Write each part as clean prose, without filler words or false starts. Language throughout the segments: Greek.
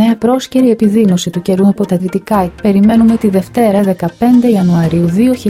νέα πρόσκαιρη επιδείνωση του καιρού από τα δυτικά περιμένουμε τη Δευτέρα 15 Ιανουαρίου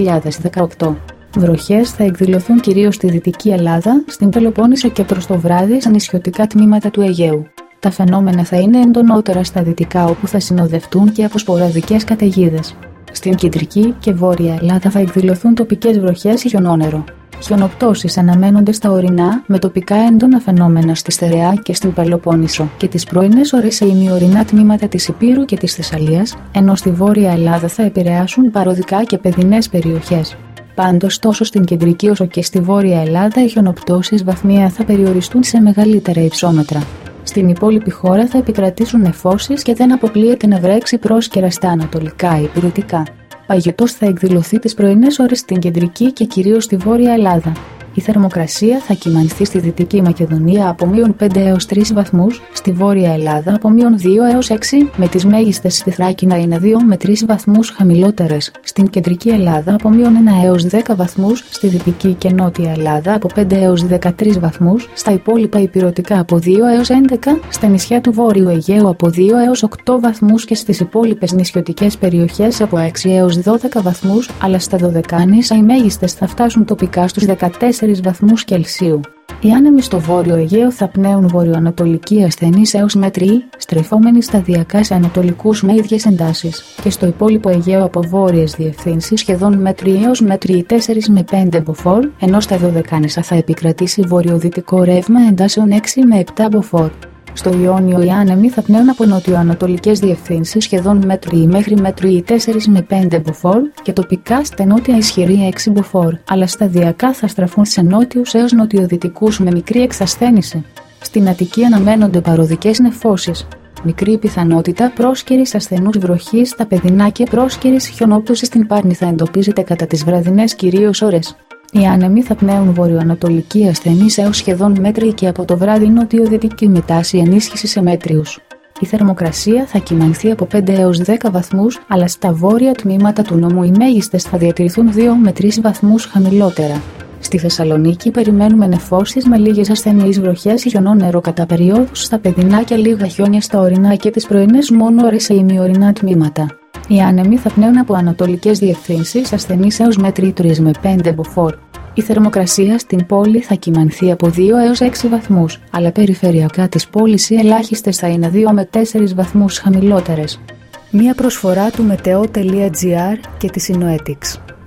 2018. Βροχές θα εκδηλωθούν κυρίως στη Δυτική Ελλάδα, στην Πελοπόννησο και προς το βράδυ στα νησιωτικά τμήματα του Αιγαίου. Τα φαινόμενα θα είναι εντονότερα στα δυτικά, όπου θα συνοδευτούν και από σποραδικές καταιγίδες. Στην κεντρική και βόρεια Ελλάδα θα εκδηλωθούν τοπικές βροχές ή χιονόνερο. Χιονοπτώσεις αναμένονται στα ορεινά, με τοπικά έντονα φαινόμενα στη Στερεά και στην Πελοπόννησο και τις πρωινές ώρες σε ημιορεινά τμήματα της Ηπείρου και της Θεσσαλίας, ενώ στη βόρεια Ελλάδα θα επηρεάσουν παροδικά και παιδινές περιοχές. Πάντως, τόσο στην κεντρική όσο και στη βόρεια Ελλάδα, οι χιονοπτώσεις βαθμία θα περιοριστούν σε μεγαλύτερα υψόμετρα. Στην υπόλοιπη χώρα θα επικρατήσουν νεφώσεις και δεν αποκλείεται να βρέξει πρόσκαιρα στα ανατολικά υπηρετικά. Παγετός θα εκδηλωθεί τις πρωινές ώρες στην κεντρική και κυρίως στη βόρεια Ελλάδα. Η θερμοκρασία θα κυμανθεί στη Δυτική Μακεδονία από -5 έως 3 βαθμούς, στη Βόρεια Ελλάδα από -2 έως 6, με τις μέγιστες στη Θράκη να είναι 2 με 3 βαθμούς χαμηλότερες, στην Κεντρική Ελλάδα από -1 έως 10 βαθμούς, στη Δυτική και Νότια Ελλάδα από 5 έως 13 βαθμούς, στα υπόλοιπα ηπειρωτικά από 2 έως 11, στα νησιά του Βόρειου Αιγαίου από 2 έως 8 βαθμούς και στις υπόλοιπες νησιωτικές περιοχές από 6 έως 12 βαθμούς, αλλά στα Δωδεκάνησα οι μέγιστες θα φτάσουν τοπικά στους 14 βαθμούς Κελσίου. Οι άνεμοι στο Βόρειο Αιγαίο θα πνέουν βορειοανατολικοί ασθενείς έως μέτρη, στρεφόμενοι σταδιακά σε ανατολικούς με ίδιες εντάσεις, και στο υπόλοιπο Αιγαίο από βόρειες διευθύνσεις σχεδόν μέτρη έως μέτρη 4 με 5 μποφόρ, ενώ στα Δωδεκάνησα θα επικρατήσει βορειοδυτικό ρεύμα εντάσεων 6 με 7 μποφόρ. Στο Ιόνιο οι άνεμοι θα πνέουν από νοτιοανατολικές διευθύνσεις σχεδόν μέτρη μέχρι μέτρη 4 με 5 μποφόρ και τοπικά στα νότια ισχυρή 6 μποφόρ, αλλά σταδιακά θα στραφούν σε νότιους έως νοτιοδυτικούς με μικρή εξασθένηση. Στην Αττική αναμένονται παροδικές νεφώσεις. Μικρή πιθανότητα πρόσκαιρης ασθενούς βροχής στα παιδινά και πρόσκαιρης χιονόπτωσης στην Πάρνη θα εντοπίζεται κατά τις βραδινές κυρίως ώρες. Οι άνεμοι θα πνέουν βορειοανατολικοί ασθενείς έως σχεδόν μέτρη και από το βράδυ νοτιοδυτική με τάση ενίσχυση σε μέτριους. Η θερμοκρασία θα κυμανθεί από 5 έως 10 βαθμούς, αλλά στα βόρεια τμήματα του νόμου οι μέγιστες θα διατηρηθούν 2 με 3 βαθμούς χαμηλότερα. Στη Θεσσαλονίκη περιμένουμε νεφώσεις με λίγες ασθενείς βροχές, χιονόνερο κατά περιόδους στα παιδινά και λίγα χιόνια στα ορεινά και τις πρωινές μόνο ώρες σε ημιορεινά τμήματα. Οι άνεμοι θα πνέουν από ανατολικές διευθύνσεις ασθενείς έως μέτρη 3 με 5 μποφόρ. Η θερμοκρασία στην πόλη θα κυμανθεί από 2 έως 6 βαθμούς, αλλά περιφερειακά της πόλης οι ελάχιστες θα είναι 2 με 4 βαθμούς χαμηλότερες. Μία προσφορά του Meteo.gr και της Synoetics.